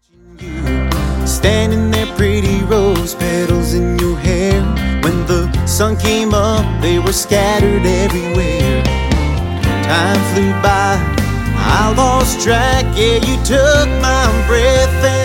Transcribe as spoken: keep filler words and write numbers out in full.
Standing there, pretty rose petals in your hair. When the sun came up, they were scattered everywhere. Time flew by, I lost track. Yeah, you took my breath